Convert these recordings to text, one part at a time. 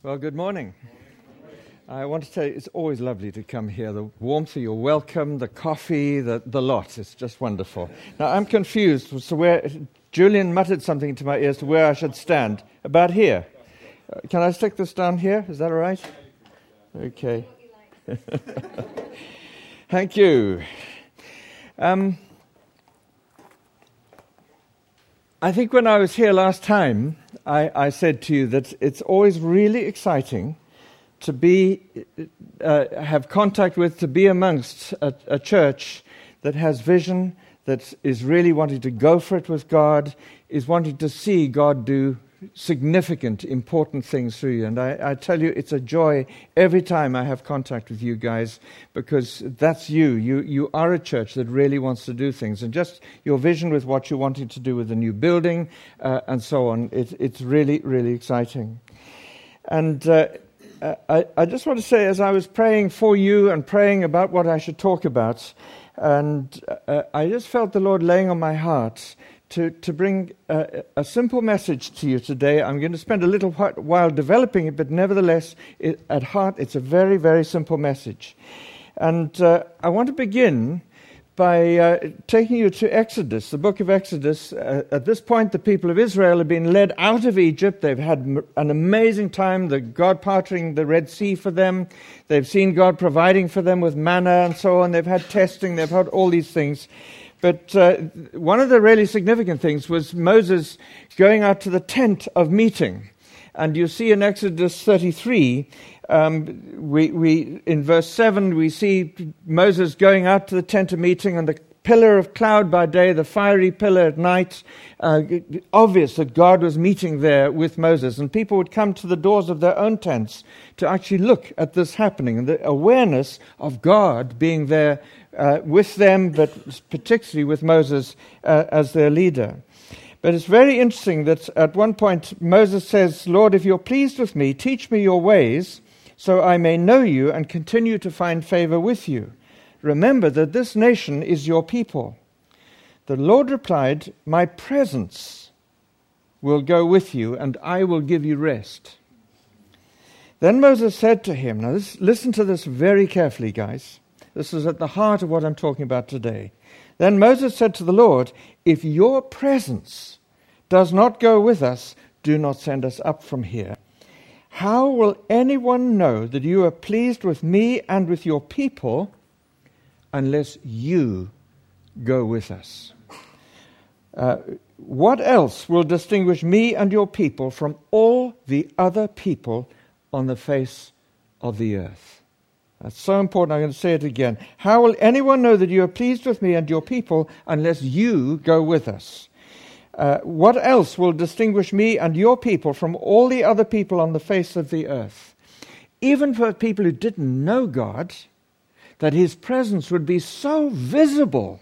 Well, good morning. I want to tell you, it's always lovely to come here. The warmth of your welcome, the coffee, the lot. It's just wonderful. Now, I'm confused as to where Julian muttered something into my ears to where I should stand. About here. Can I stick this down here? Is that all right? Okay. Thank you. I think when I was here last time, I said to you that it's always really exciting to have contact with, to be amongst a church that has vision, that is really wanting to go for it with God, is wanting to see God do significant, important things through you. And I tell you, it's a joy every time I have contact with you guys, because that's you. You are a church that really wants to do things. And just your vision with what you're wanting to do with the new building and so on, it's really, really exciting. And I just want to say, as I was praying for you and praying about what I should talk about, and I just felt the Lord laying on my heart to bring a simple message to you today. I'm going to spend a little while developing it, but nevertheless, at heart, it's a very, very simple message. And I want to begin by taking you to Exodus, the book of Exodus. At this point, the people of Israel have been led out of Egypt. They've had an amazing time, God parting the Red Sea for them. They've seen God providing for them with manna and so on. They've had testing. They've had all these things. But one of the really significant things was Moses going out to the tent of meeting. And you see in Exodus 33, we in verse 7, we see Moses going out to the tent of meeting, and the pillar of cloud by day, the fiery pillar at night. Obvious that God was meeting there with Moses. And people would come to the doors of their own tents to actually look at this happening, and the awareness of God being there with them, but particularly with Moses as their leader. But it's very interesting that at one point Moses says, "Lord, if you're pleased with me, teach me your ways, so I may know you and continue to find favor with you. Remember that this nation is your people." The Lord replied, "My presence will go with you, and I will give you rest." Then Moses said to him, now listen to this very carefully, guys. This is at the heart of what I'm talking about today. Then Moses said to the Lord, "If your presence does not go with us, do not send us up from here. How will anyone know that you are pleased with me and with your people unless you go with us? What else will distinguish me and your people from all the other people on the face of the earth?" That's so important. I'm going to say it again. How will anyone know that you are pleased with me and your people unless you go with us? What else will distinguish me and your people from all the other people on the face of the earth? Even for people who didn't know God, that his presence would be so visible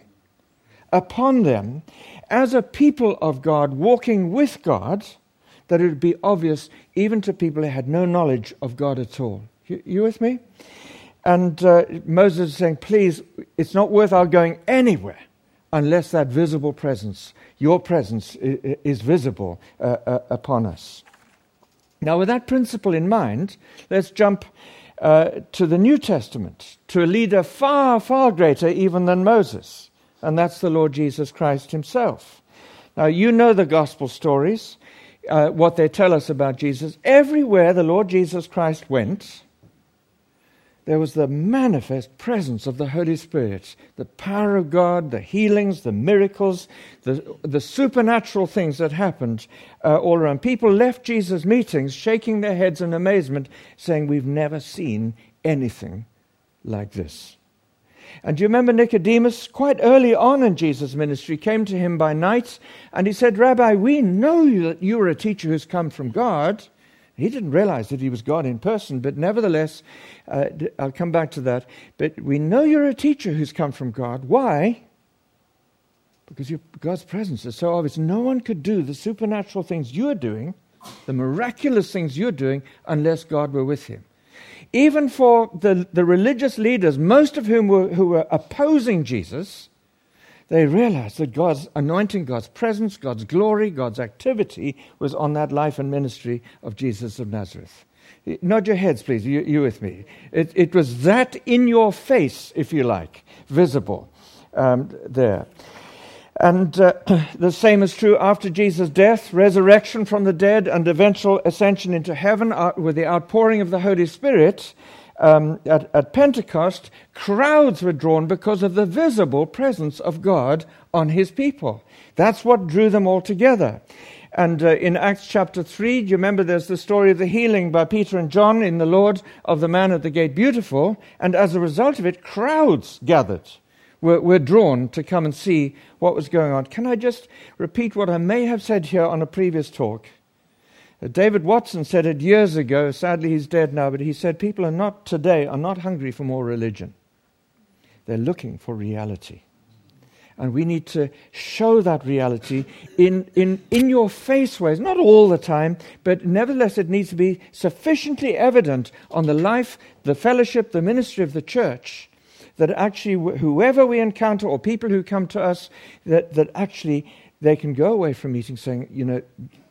upon them as a people of God walking with God, that it would be obvious even to people who had no knowledge of God at all. You with me? And Moses is saying, please, it's not worth our going anywhere unless that visible presence, your presence, is visible upon us. Now, with that principle in mind, let's jump to the New Testament, to a leader far, far greater even than Moses, and that's the Lord Jesus Christ himself. Now, you know the gospel stories, what they tell us about Jesus. Everywhere the Lord Jesus Christ went, there was the manifest presence of the Holy Spirit, the power of God, the healings, the miracles, the supernatural things that happened all around. People left Jesus' meetings shaking their heads in amazement, saying, "We've never seen anything like this." And do you remember Nicodemus, quite early on in Jesus' ministry, came to him by night, and he said, "Rabbi, we know that you are a teacher who's come from God." He didn't realize that he was God in person, but nevertheless, I'll come back to that. But we know you're a teacher who's come from God. Why? Because God's presence is so obvious. No one could do the supernatural things you're doing, the miraculous things you're doing, unless God were with him. Even for the religious leaders, most of whom who were opposing Jesus, they realized that God's anointing, God's presence, God's glory, God's activity was on that life and ministry of Jesus of Nazareth. Nod your heads, please. You with me? It was that in your face, if you like, visible there. And the same is true after Jesus' death, resurrection from the dead, and eventual ascension into heaven with the outpouring of the Holy Spirit. At Pentecost, crowds were drawn because of the visible presence of God on his people. That's what drew them all together. And in Acts chapter 3, do you remember there's the story of the healing by Peter and John in the Lord of the man at the gate beautiful, and as a result of it, crowds gathered, were drawn to come and see what was going on. Can I just repeat what I may have said here on a previous talk? David Watson said it years ago. Sadly, he's dead now, but he said people are not hungry for more religion. They're looking for reality. And we need to show that reality in your face ways, not all the time, but nevertheless it needs to be sufficiently evident on the life, the fellowship, the ministry of the church, that actually whoever we encounter or people who come to us, that actually they can go away from meetings saying,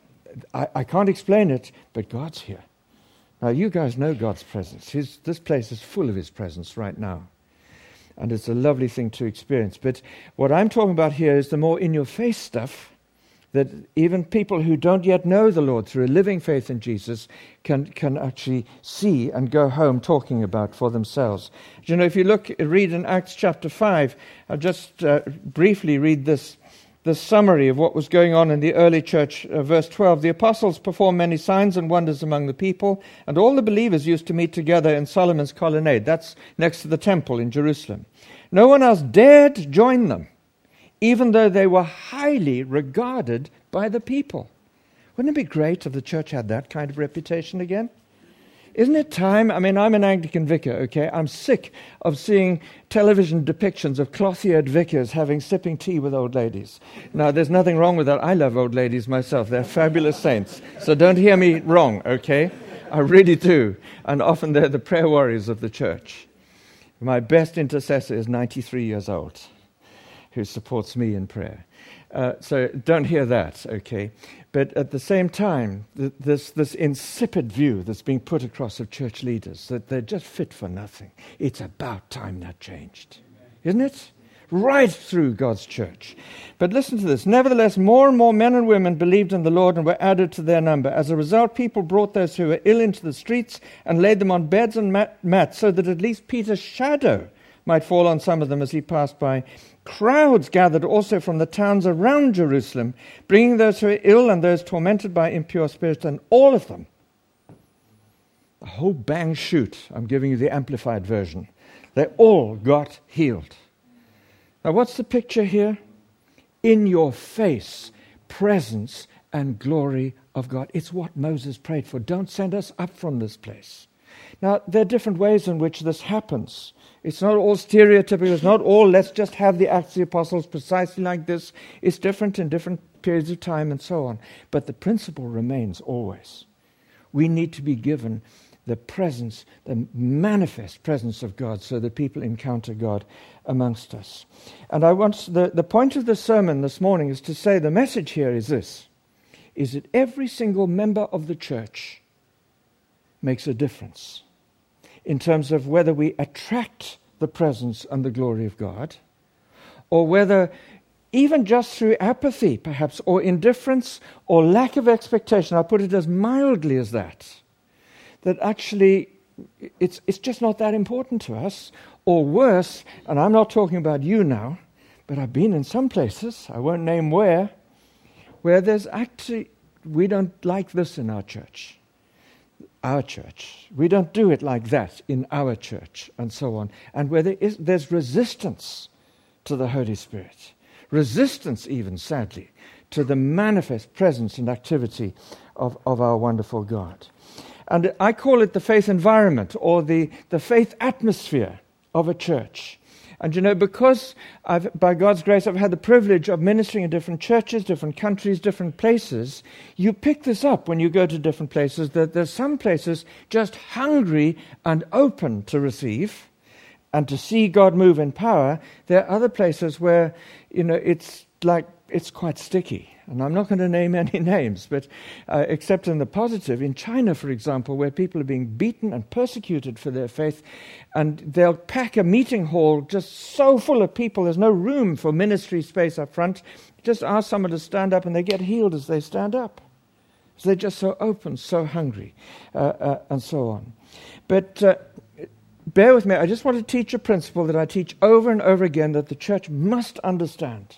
I can't explain it, but God's here. Now, you guys know God's presence. This place is full of his presence right now. And it's a lovely thing to experience. But what I'm talking about here is the more in-your-face stuff that even people who don't yet know the Lord through a living faith in Jesus can actually see and go home talking about for themselves. If you read in Acts chapter 5, I'll just briefly read this summary of what was going on in the early church, verse 12. The apostles performed many signs and wonders among the people, and all the believers used to meet together in Solomon's colonnade. That's next to the temple in Jerusalem. No one else dared join them, even though they were highly regarded by the people. Wouldn't it be great if the church had that kind of reputation again? Isn't it time? I mean, I'm an Anglican vicar, okay? I'm sick of seeing television depictions of cloth-eared vicars sipping tea with old ladies. Now, there's nothing wrong with that. I love old ladies myself. They're fabulous saints. So don't hear me wrong, okay? I really do. And often they're the prayer warriors of the church. My best intercessor is 93 years old, who supports me in prayer. So don't hear that, okay? But at the same time, this insipid view that's being put across of church leaders, that they're just fit for nothing. It's about time that changed. Isn't it? Right through God's church. But listen to this. Nevertheless, more and more men and women believed in the Lord and were added to their number. As a result, people brought those who were ill into the streets and laid them on beds and mats so that at least Peter's shadow might fall on some of them as he passed by. Crowds gathered also from the towns around Jerusalem, bringing those who were ill and those tormented by impure spirits, and all of them, the whole bang shoot, I'm giving you the amplified version, they all got healed. Now what's the picture here? In your face, presence and glory of God. It's what Moses prayed for. Don't send us up from this place. Now, there are different ways in which this happens. It's not all stereotypical. It's not all, let's just have the Acts of the Apostles precisely like this. It's different in different periods of time and so on. But the principle remains always. We need to be given the presence, the manifest presence of God so that people encounter God amongst us. And the point of the sermon this morning is to say the message here is this, is that every single member of the church makes a difference in terms of whether we attract the presence and the glory of God, or whether even just through apathy, perhaps, or indifference, or lack of expectation, I'll put it as mildly as that actually it's just not that important to us, or worse, and I'm not talking about you now, but I've been in some places, I won't name where there's actually, we don't like this in our church. Our church. We don't do it like that in our church, and so on. And where there's resistance to the Holy Spirit. Resistance even, sadly, to the manifest presence and activity of our wonderful God. And I call it the faith environment, or the faith atmosphere of a church. And because by God's grace, I've had the privilege of ministering in different churches, different countries, different places, you pick this up when you go to different places, that there's some places just hungry and open to receive and to see God move in power. There are other places where, it's like it's quite sticky. And I'm not going to name any names, but except in the positive. In China, for example, where people are being beaten and persecuted for their faith, and they'll pack a meeting hall just so full of people, there's no room for ministry space up front. Just ask someone to stand up and they get healed as they stand up. So they're just so open, so hungry, and so on. But bear with me, I just want to teach a principle that I teach over and over again that the church must understand.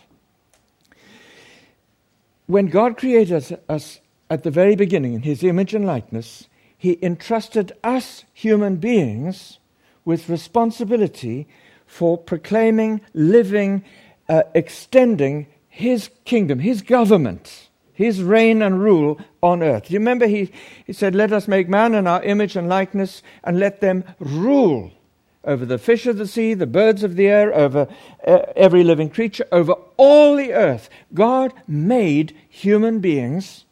When God created us at the very beginning in His image and likeness, He entrusted us human beings with responsibility for proclaiming, living, extending His kingdom, His government, His reign and rule on earth. You remember He said, let us make man in our image and likeness and let them rule over the fish of the sea, the birds of the air, over every living creature, over all the earth. God made human beings,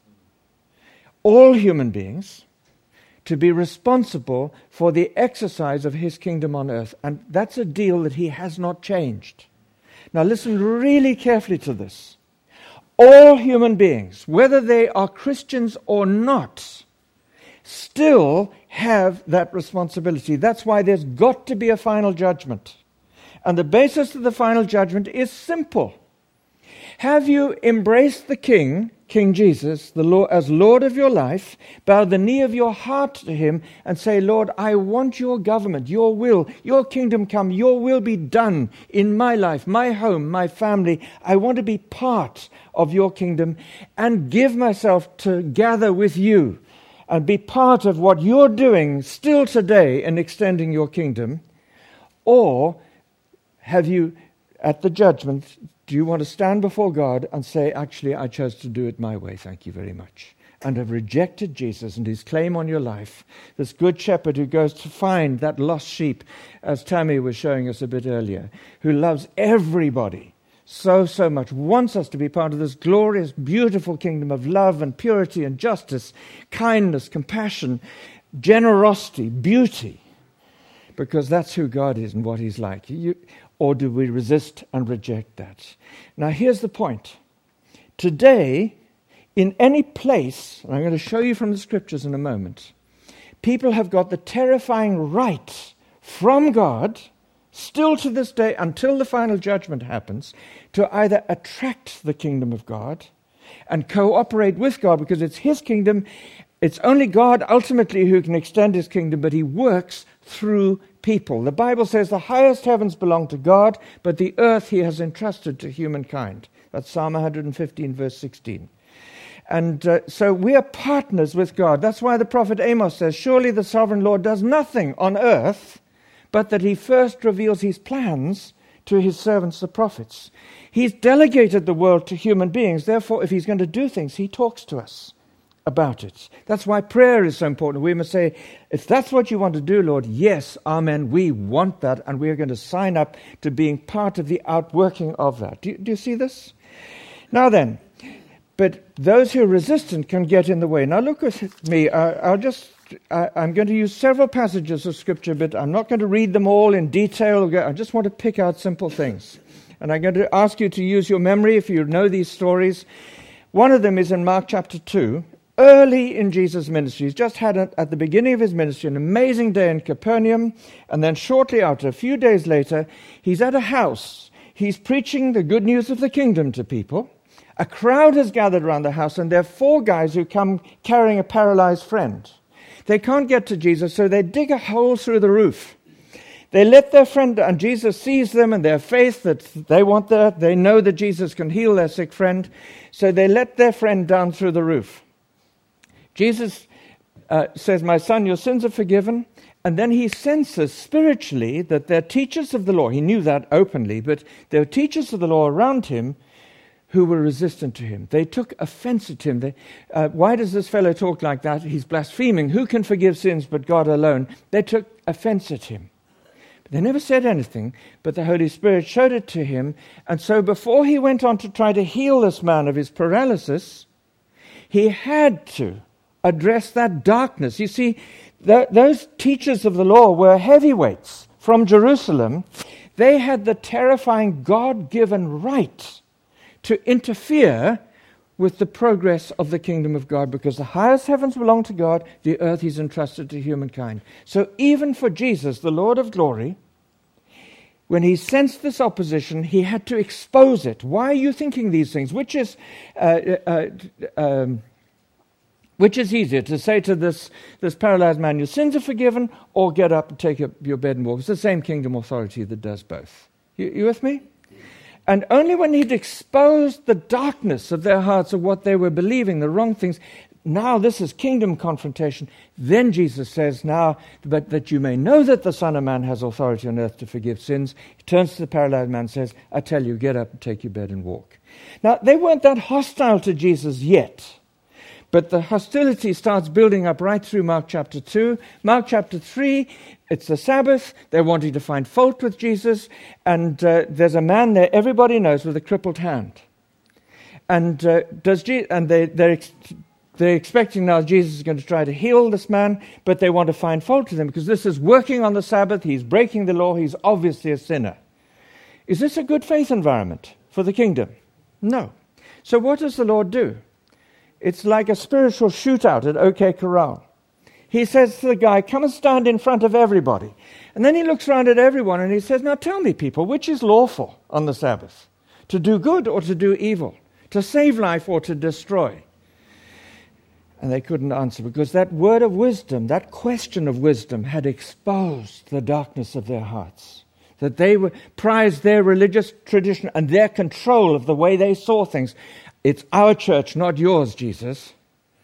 all human beings, to be responsible for the exercise of His kingdom on earth. And that's a deal that He has not changed. Now listen really carefully to this. All human beings, whether they are Christians or not, still have that responsibility. That's why there's got to be a final judgment. And the basis of the final judgment is simple. Have you embraced the King, King Jesus, the Lord, as Lord of your life, bow the knee of your heart to Him and say, Lord, I want your government, your will, your kingdom come, your will be done in my life, my home, my family. I want to be part of your kingdom and give myself to gather with you and be part of what you're doing still today in extending your kingdom? Or have you, at the judgment, do you want to stand before God and say, actually, I chose to do it my way, thank you very much, and have rejected Jesus and His claim on your life, this good shepherd who goes to find that lost sheep, as Tammy was showing us a bit earlier, who loves everybody so much, wants us to be part of this glorious, beautiful kingdom of love and purity and justice, kindness, compassion, generosity, beauty, because that's who God is and what He's like. Or do we resist and reject that? Now here's the point. Today, in any place, and I'm going to show you from the scriptures in a moment, people have got the terrifying right from God, still to this day, until the final judgment happens, to either attract the kingdom of God and cooperate with God, because it's His kingdom. It's only God ultimately who can extend His kingdom, but He works through people. The Bible says the highest heavens belong to God, but the earth He has entrusted to humankind. That's Psalm 115, verse 16. And so we are partners with God. That's why the prophet Amos says, surely the sovereign Lord does nothing on earth, but that He first reveals His plans to His servants, the prophets. He's delegated the world to human beings. Therefore, if He's going to do things, He talks to us about it. That's why prayer is so important. We must say, if that's what you want to do, Lord, yes, amen, we want that, and we're going to sign up to being part of the outworking of that. Do you see this? Now then, but those who are resistant can get in the way. Now look at me. I'm going to use several passages of Scripture, but I'm not going to read them all in detail. I just want to pick out simple things. And I'm going to ask you to use your memory if you know these stories. One of them is in Mark chapter 2. Early in Jesus' ministry, He's just had, at the beginning of His ministry, an amazing day in Capernaum, and then shortly after, a few days later, He's at a house. He's preaching the good news of the kingdom to people. A crowd has gathered around the house, and there are 4 guys who come carrying a paralyzed friend. They can't get to Jesus, so they dig a hole through the roof. They let their friend, and Jesus sees them and their faith that they want that. They know that Jesus can heal their sick friend, so they let their friend down through the roof. Jesus says, my son, your sins are forgiven. And then He senses spiritually that they're teachers of the law. He knew that openly, but there were teachers of the law around Him who were resistant to Him. They took offense at Him. Why does this fellow talk like that? He's blaspheming. Who can forgive sins but God alone? They took offense at Him. But they never said anything, but the Holy Spirit showed it to him. And so before he went on to try to heal this man of his paralysis, he had to address that darkness. You see, those teachers of the law were heavyweights from Jerusalem. They had the terrifying God-given right to interfere with the progress of the kingdom of God, because the highest heavens belong to God, the earth is entrusted to humankind. So even for Jesus, the Lord of glory, when he sensed this opposition, he had to expose it. Why are you thinking these things? Which is easier, to say to this paralyzed man, your sins are forgiven, or get up and take up your bed and walk? It's the same kingdom authority that does both. You with me? And only when he'd exposed the darkness of their hearts, of what they were believing, the wrong things, now this is kingdom confrontation, then Jesus says, now, but that you may know that the Son of Man has authority on earth to forgive sins. He turns to the paralyzed man and says, I tell you, get up and take your bed and walk. Now, they weren't that hostile to Jesus yet, but the hostility starts building up right through Mark chapter 2. Mark chapter 3, it's the Sabbath. They're wanting to find fault with Jesus. And there's a man there, everybody knows, with a crippled hand. And they're expecting now Jesus is going to try to heal this man, but they want to find fault with him because this is working on the Sabbath. He's breaking the law. He's obviously a sinner. Is this a good faith environment for the kingdom? No. So what does the Lord do? It's like a spiritual shootout at OK Corral. He says to the guy, come and stand in front of everybody. And then he looks around at everyone and he says, now tell me, people, which is lawful on the Sabbath? To do good or to do evil? To save life or to destroy? And they couldn't answer, because that word of wisdom, that question of wisdom, had exposed the darkness of their hearts. That they prized their religious tradition and their control of the way they saw things. It's our church, not yours, Jesus,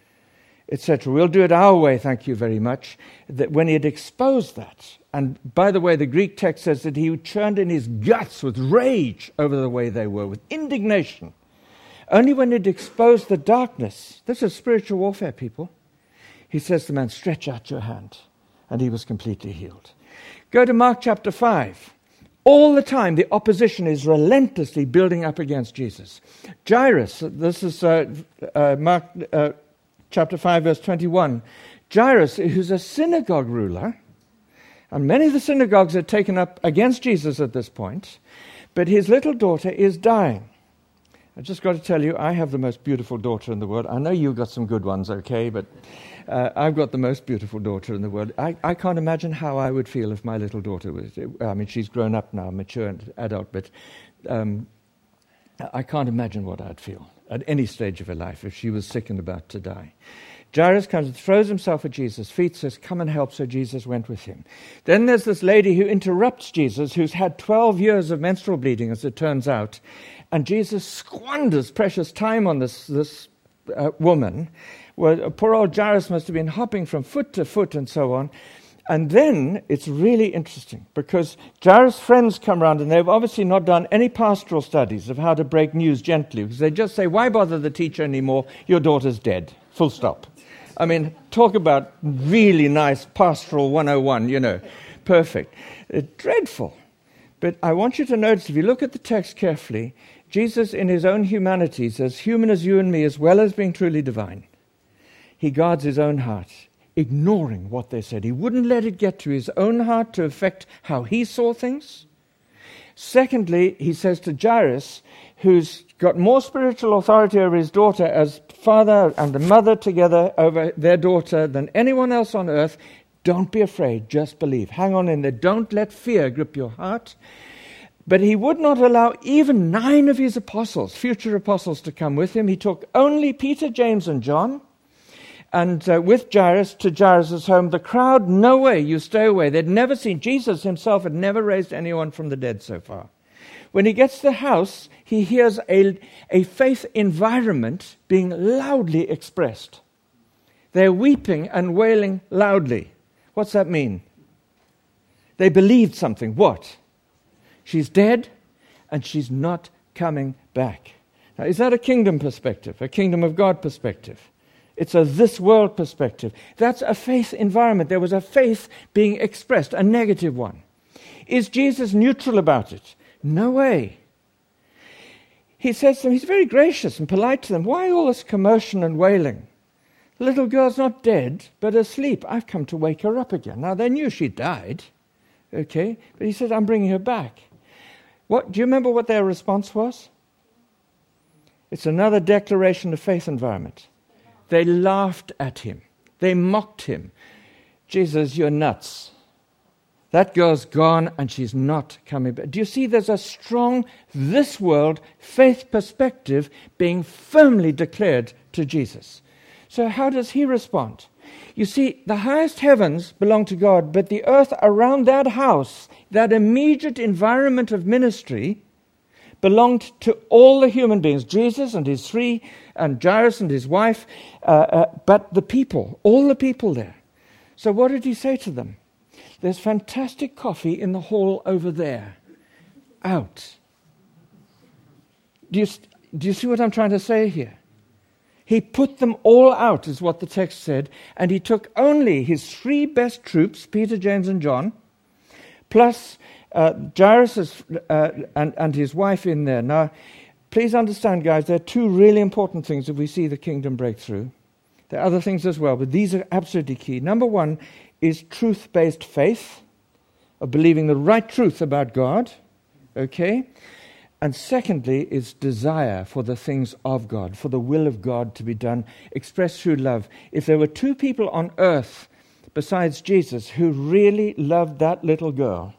etc. We'll do it our way, thank you very much. That when he had exposed that, and by the way, the Greek text says that he churned in his guts with rage over the way they were, with indignation. Only when he'd exposed the darkness, this is spiritual warfare, people, he says to the man, stretch out your hand. And he was completely healed. Go to Mark chapter 5. All the time, the opposition is relentlessly building up against Jesus. Jairus, this is Mark chapter 5, verse 21. Jairus, who's a synagogue ruler, and many of the synagogues are taken up against Jesus at this point, but his little daughter is dying. I've just got to tell you, I have the most beautiful daughter in the world. I know you've got some good ones, okay, but I've got the most beautiful daughter in the world. I can't imagine how I would feel if my little daughter was... I mean, she's grown up now, mature and adult, but I can't imagine what I'd feel at any stage of her life if she was sick and about to die. Jairus comes and throws himself at Jesus' feet, says, come and help, so Jesus went with him. Then there's this lady who interrupts Jesus, who's had 12 years of menstrual bleeding, as it turns out, and Jesus squanders precious time on this woman. Well, poor old Jairus must have been hopping from foot to foot and so on. And then it's really interesting because Jairus' friends come around and they've obviously not done any pastoral studies of how to break news gently, because they just say, why bother the teacher anymore? Your daughter's dead. Full stop. I mean, talk about really nice pastoral 101, you know. Perfect. Dreadful. But I want you to notice, if you look at the text carefully, Jesus in his own humanity is as human as you and me, as well as being truly divine. He guards his own heart, ignoring what they said. He wouldn't let it get to his own heart to affect how he saw things. Secondly, he says to Jairus, who's got more spiritual authority over his daughter as father and the mother together over their daughter than anyone else on earth, don't be afraid, just believe. Hang on in there. Don't let fear grip your heart. But he would not allow even 9 of his apostles, future apostles, to come with him. He took only Peter, James, and John. And with Jairus to Jairus' home, the crowd, no way, you stay away. They'd never seen, Jesus himself had never raised anyone from the dead so far. When he gets to the house, he hears a faith environment being loudly expressed. They're weeping and wailing loudly. What's that mean? They believed something. What? She's dead and she's not coming back. Now, is that a kingdom perspective, a kingdom of God perspective? It's a this world perspective. That's a faith environment. There was a faith being expressed, a negative one. Is Jesus neutral about it? No way. He says to them, he's very gracious and polite to them. Why all this commotion and wailing? The little girl's not dead, but asleep. I've come to wake her up again. Now, they knew she died, okay? But he said, I'm bringing her back. Do you remember what their response was? It's another declaration of faith environment. They laughed at him. They mocked him. Jesus, you're nuts. That girl's gone and she's not coming back. Do you see there's a strong, this world, faith perspective being firmly declared to Jesus? So how does he respond? You see, the highest heavens belong to God, but the earth around that house, that immediate environment of ministry, belonged to all the human beings, Jesus and his three, and Jairus and his wife, but the people, all the people there. So what did he say to them? There's fantastic coffee in the hall over there. Out. Do you see what I'm trying to say here? He put them all out, is what the text said, and he took only his three best troops, Peter, James, and John, plus Jairus and his wife in there. Now, please understand, guys, there are two really important things if we see the kingdom breakthrough. There are other things as well, but these are absolutely key. Number one is truth-based faith, of believing the right truth about God, okay? And secondly is desire for the things of God, for the will of God to be done, expressed through love. If there were two people on earth besides Jesus who really loved that little girl,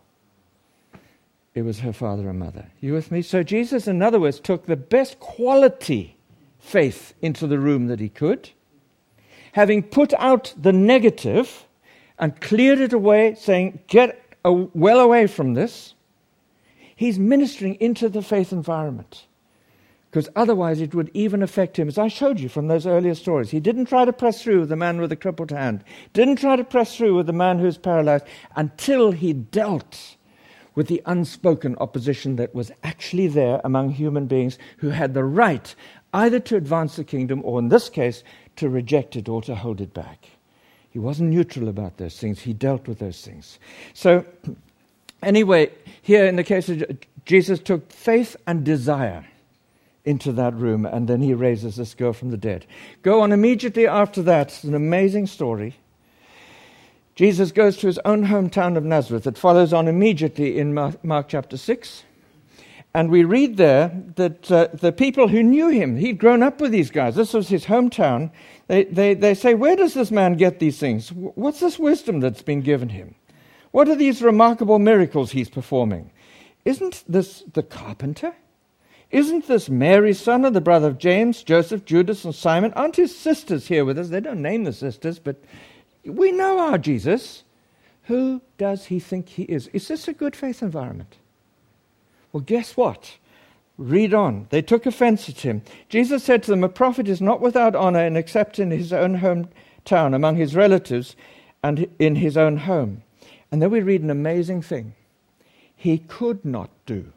it was her father and mother. You with me? So Jesus, in other words, took the best quality faith into the room that he could, having put out the negative and cleared it away, saying, get well away from this. He's ministering into the faith environment, because otherwise it would even affect him. As I showed you from those earlier stories, he didn't try to press through with the man with the crippled hand, didn't try to press through with the man who's paralyzed, until he dealt with the unspoken opposition that was actually there among human beings who had the right either to advance the kingdom or, in this case, to reject it or to hold it back. He wasn't neutral about those things. He dealt with those things. So, anyway, here in the case of Jesus took faith and desire into that room, and then he raises this girl from the dead. Go on immediately after that. It's an amazing story. Jesus goes to his own hometown of Nazareth. It follows on immediately in Mark chapter 6. And we read there that the people who knew him, he'd grown up with these guys. This was his hometown. They say, where does this man get these things? What's this wisdom that's been given him? What are these remarkable miracles he's performing? Isn't this the carpenter? Isn't this Mary's son and the brother of James, Joseph, Judas, and Simon? Aren't his sisters here with us? They don't name the sisters, but we know our Jesus. Who does he think he is? Is this a good faith environment? Well, guess what? Read on. They took offense at him. Jesus said to them, a prophet is not without honor except in his own hometown, among his relatives, and in his own home. And then we read an amazing thing. He could not do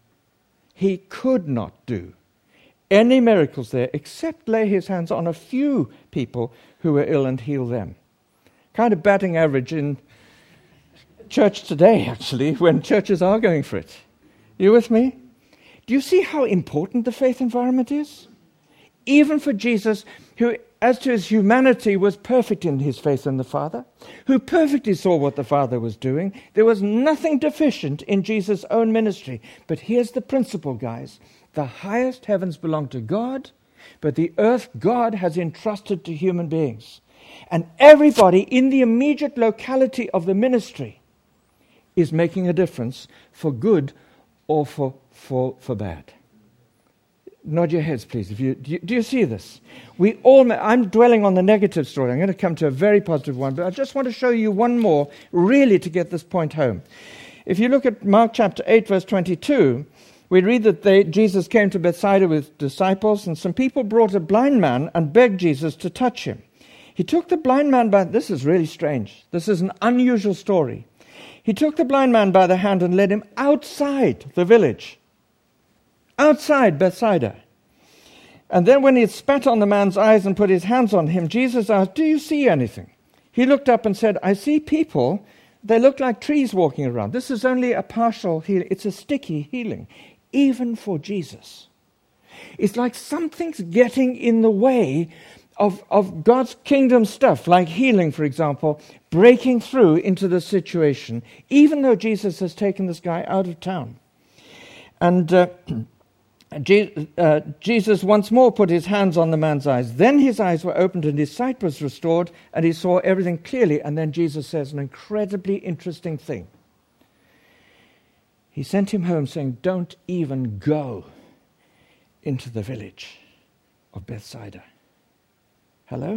any miracles there except lay his hands on a few people who were ill and heal them. Kind of batting average in church today, actually, when churches are going for it. You with me? Do you see how important the faith environment is? Even for Jesus, who, as to his humanity, was perfect in his faith in the Father, who perfectly saw what the Father was doing. There was nothing deficient in Jesus' own ministry. But here's the principle, guys. The highest heavens belong to God, but the earth God has entrusted to human beings. And everybody in the immediate locality of the ministry is making a difference for good or for bad. Nod your heads, please. Do you see this? I'm dwelling on the negative story. I'm going to come to a very positive one, but I just want to show you one more, really, to get this point home. If you look at Mark chapter 8, verse 22, we read that Jesus came to Bethsaida with disciples, and some people brought a blind man and begged Jesus to touch him. He took the blind man by... This is really strange. This is an unusual story. He took the blind man by the hand and led him outside the village, outside Bethsaida. And then when he had spat on the man's eyes and put his hands on him, Jesus asked, do you see anything? He looked up and said, I see people. They look like trees walking around. This is only a partial healing. It's a sticky healing, even for Jesus. It's like something's getting in the way of God's kingdom stuff, like healing, for example, breaking through into the situation, even though Jesus has taken this guy out of town. And Jesus once more put his hands on the man's eyes. Then his eyes were opened and his sight was restored and he saw everything clearly. And then Jesus says an incredibly interesting thing. He sent him home saying, don't even go into the village of Bethsaida. Hello?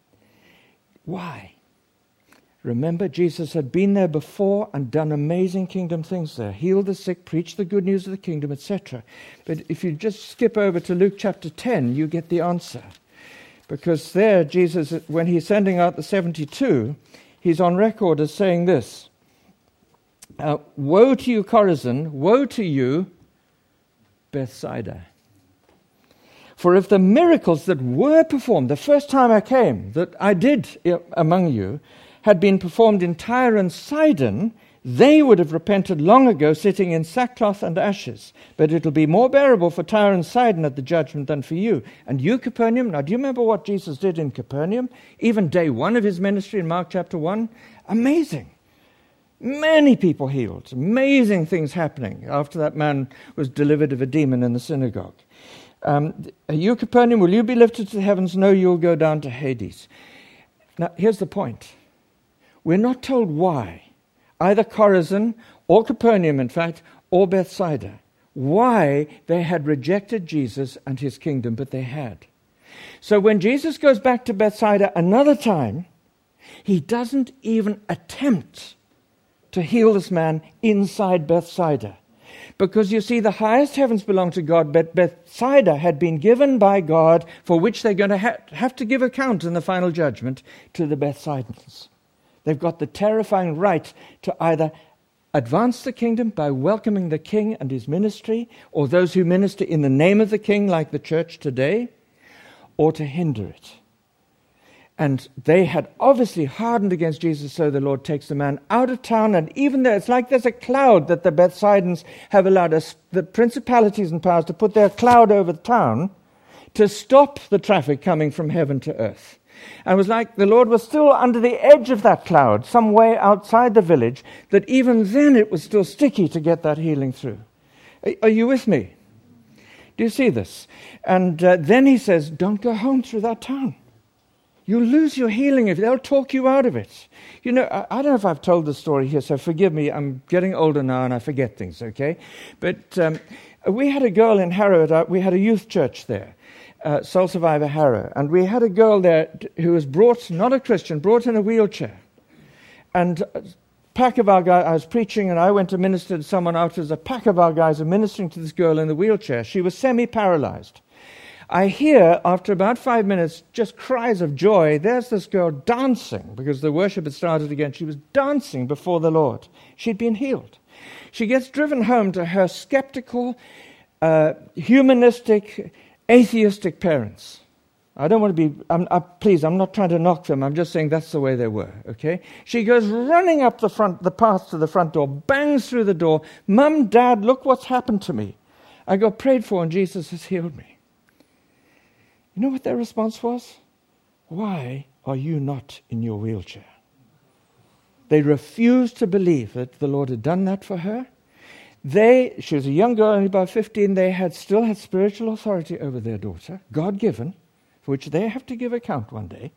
Why? Remember, Jesus had been there before and done amazing kingdom things there. Healed the sick, preached the good news of the kingdom, etc. But if you just skip over to Luke chapter 10, you get the answer. Because there, Jesus, when he's sending out the 72, he's on record as saying this. Woe to you, Chorazin! Woe to you, Bethsaida! For if the miracles that were performed, the first time I came, that I did among you, had been performed in Tyre and Sidon, they would have repented long ago, sitting in sackcloth and ashes. But it'll be more bearable for Tyre and Sidon at the judgment than for you. And you, Capernaum, now do you remember what Jesus did in Capernaum? Even day one of his ministry in Mark chapter 1? Amazing. Many people healed. Amazing things happening after that man was delivered of a demon in the synagogue. You, Capernaum, will you be lifted to the heavens? No, you'll go down to Hades. Now, here's the point. We're not told why. Either Chorazin or Capernaum, in fact, or Bethsaida. Why they had rejected Jesus and his kingdom, but they had. So when Jesus goes back to Bethsaida another time, he doesn't even attempt to heal this man inside Bethsaida. Because you see, the highest heavens belong to God, but Bethsaida had been given by God, for which they're going to have to give account in the final judgment to the Bethsaidans. They've got the terrifying right to either advance the kingdom by welcoming the king and his ministry, or those who minister in the name of the king, like the church today, or to hinder it. And they had obviously hardened against Jesus, so the Lord takes the man out of town, and even there, it's like there's a cloud that the Bethsaidans have allowed us, the principalities and powers, to put their cloud over the town to stop the traffic coming from heaven to earth. And it was like the Lord was still under the edge of that cloud, some way outside the village, that even then it was still sticky to get that healing through. Are you with me? Do you see this? And then he says, don't go home through that town. You'll lose your healing if they'll talk you out of it. You know, I don't know if I've told the story here, so forgive me. I'm getting older now and I forget things, okay? But we had a girl in Harrow, we had a youth church there. Soul Survivor Harrow. And we had a girl there who was brought, not a Christian, brought in a wheelchair. And a pack of our guys, I was preaching and I went to minister to someone afterwards. A pack of our guys are ministering to this girl in the wheelchair. She was semi-paralyzed. I hear, after about 5 minutes, just cries of joy. There's this girl dancing, because the worship had started again. She was dancing before the Lord. She'd been healed. She gets driven home to her skeptical, humanistic, atheistic parents. I don't want to be, please, I'm not trying to knock them. I'm just saying that's the way they were, okay? She goes running up the path to the front door, bangs through the door. Mum, Dad, look what's happened to me. I got prayed for and Jesus has healed me. You know what their response was? Why are you not in your wheelchair? They refused to believe that the Lord had done that for her. She was a young girl, only about 15. They still had spiritual authority over their daughter, God-given, for which they have to give account one day.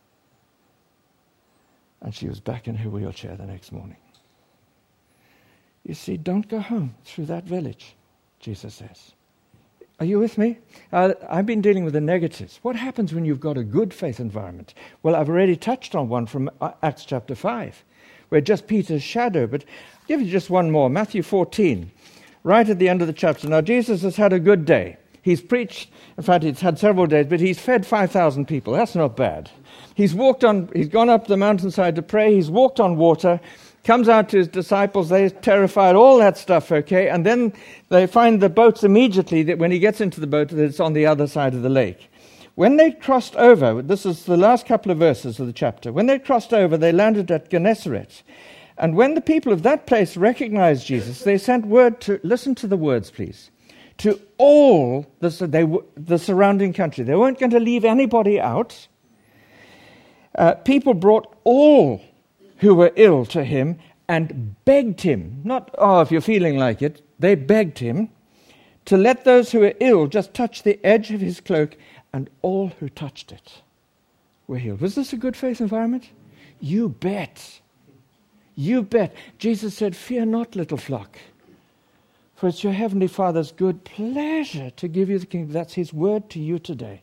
And she was back in her wheelchair the next morning. You see, don't go home through that village, Jesus says. Are you with me? I've been dealing with the negatives. What happens when you've got a good faith environment? Well, I've already touched on one from Acts chapter 5, where just Peter's shadow. But I'll give you just one more. Matthew 14, right at the end of the chapter. Now, Jesus has had a good day. He's preached, in fact, he's had several days, but he's fed 5,000 people. That's not bad. He's gone up the mountainside to pray. He's walked on water. Comes out to his disciples, they're terrified, all that stuff, okay? And then they find the boats immediately, that when he gets into the boat, that it's on the other side of the lake. When they crossed over, this is the last couple of verses of the chapter, when they crossed over, they landed at Gennesaret. And when the people of that place recognized Jesus, they sent word to, listen to the words, please, to all the surrounding country. They weren't going to leave anybody out. People brought all who were ill to him and begged him, not, if you're feeling like it, they begged him to let those who were ill just touch the edge of his cloak, and all who touched it were healed. Was this a good faith environment? You bet. You bet. Jesus said, "Fear not, little flock, for it's your heavenly Father's good pleasure to give you the kingdom." That's his word to you today.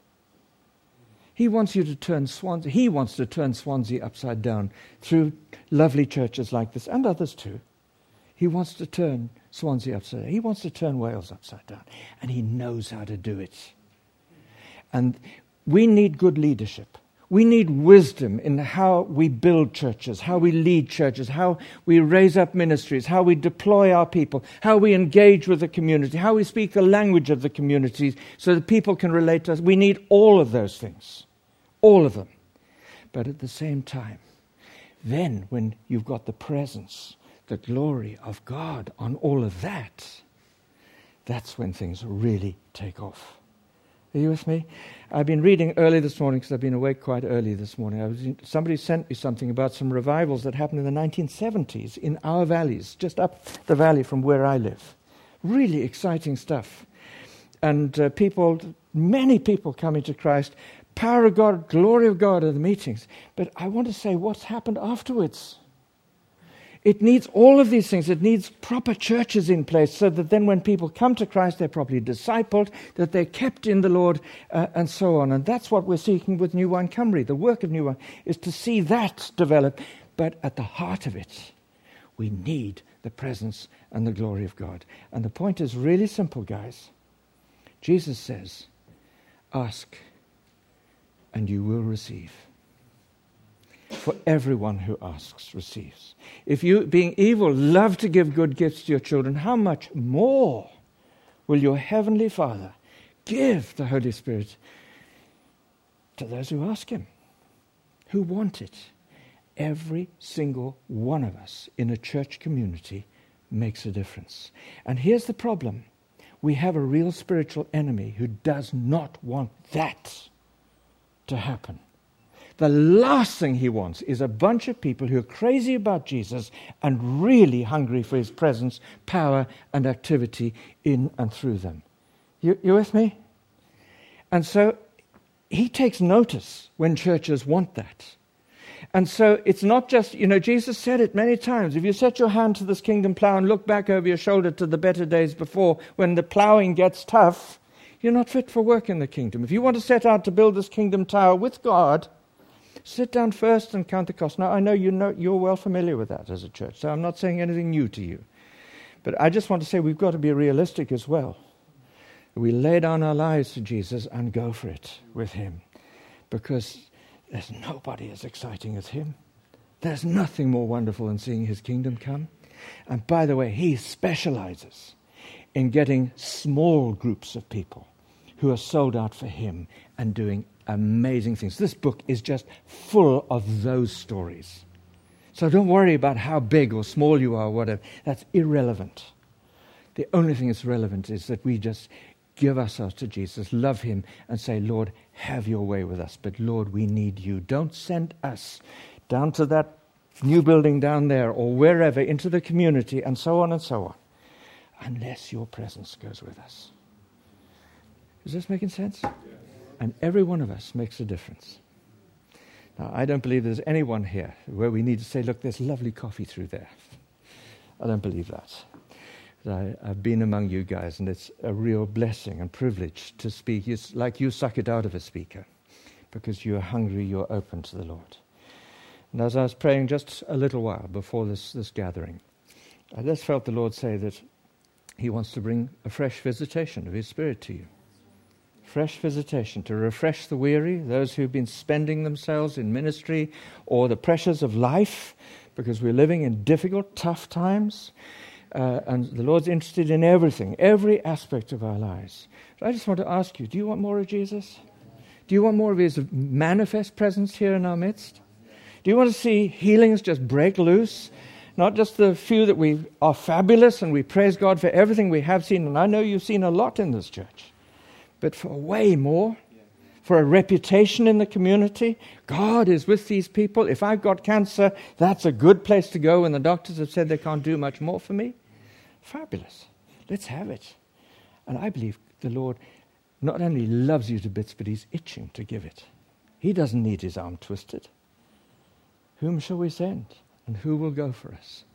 He wants you to turn Swansea. He wants to turn Swansea upside down through lovely churches like this, and others too. He wants to turn Swansea upside down. He wants to turn Wales upside down. And he knows how to do it. And we need good leadership. We need wisdom in how we build churches, how we lead churches, how we raise up ministries, how we deploy our people, how we engage with the community, how we speak the language of the communities so that people can relate to us. We need all of those things. All of them. But at the same time, then when you've got the presence, the glory of God on all of that, that's when things really take off. Are you with me? I've been reading early this morning because I've been awake quite early this morning. Somebody sent me something about some revivals that happened in the 1970s in our valleys, just up the valley from where I live. Really exciting stuff. And many people coming to Christ. Power of God, glory of God at the meetings. But I want to say what's happened afterwards. It needs all of these things. It needs proper churches in place so that then when people come to Christ, they're properly discipled, that they're kept in the Lord, and so on. And that's what we're seeking with New Wine Cymru. The work of New Wine is to see that develop. But at the heart of it, we need the presence and the glory of God. And the point is really simple, guys. Jesus says, "Ask, and you will receive." For everyone who asks receives. If you, being evil, love to give good gifts to your children, how much more will your heavenly Father give the Holy Spirit to those who ask him, who want it? Every single one of us in a church community makes a difference. And here's the problem. We have a real spiritual enemy who does not want that to happen. The last thing he wants is a bunch of people who are crazy about Jesus and really hungry for his presence, power, and activity in and through them. You with me? And so he takes notice when churches want that. And so it's not just, Jesus said it many times. If you set your hand to this kingdom plow and look back over your shoulder to the better days before, when the plowing gets tough, you're not fit for work in the kingdom. If you want to set out to build this kingdom tower with God, sit down first and count the cost. Now, I know you're well familiar with that as a church, so I'm not saying anything new to you. But I just want to say we've got to be realistic as well. We lay down our lives to Jesus and go for it with him. Because there's nobody as exciting as him. There's nothing more wonderful than seeing his kingdom come. And by the way, he specializes in getting small groups of people who are sold out for him and doing amazing things. This book is just full of those stories. So don't worry about how big or small you are or whatever. That's irrelevant. The only thing that's relevant is that we just give ourselves to Jesus, love him, and say, Lord, have your way with us. But Lord, we need you. Don't send us down to that new building down there or wherever, into the community, and so on, unless your presence goes with us. Is this making sense? And every one of us makes a difference. Now, I don't believe there's anyone here where we need to say, look, there's lovely coffee through there. I don't believe that. I've been among you guys, and it's a real blessing and privilege to speak. It's like you suck it out of a speaker because you're hungry, you're open to the Lord. And as I was praying just a little while before this gathering, I just felt the Lord say that he wants to bring a fresh visitation of his Spirit to you. Fresh visitation to refresh the weary, those who've been spending themselves in ministry or the pressures of life, because we're living in difficult, tough times. And the Lord's interested in everything, every aspect of our lives. So I just want to ask you, do you want more of Jesus? Do you want more of his manifest presence here in our midst? Do you want to see healings just break loose? Not just the few that we are fabulous and we praise God for everything we have seen. And I know you've seen a lot in this church. But for way more, for a reputation in the community. God is with these people. If I've got cancer, that's a good place to go when the doctors have said they can't do much more for me. Fabulous. Let's have it. And I believe the Lord not only loves you to bits, but he's itching to give it. He doesn't need his arm twisted. Whom shall we send? And who will go for us?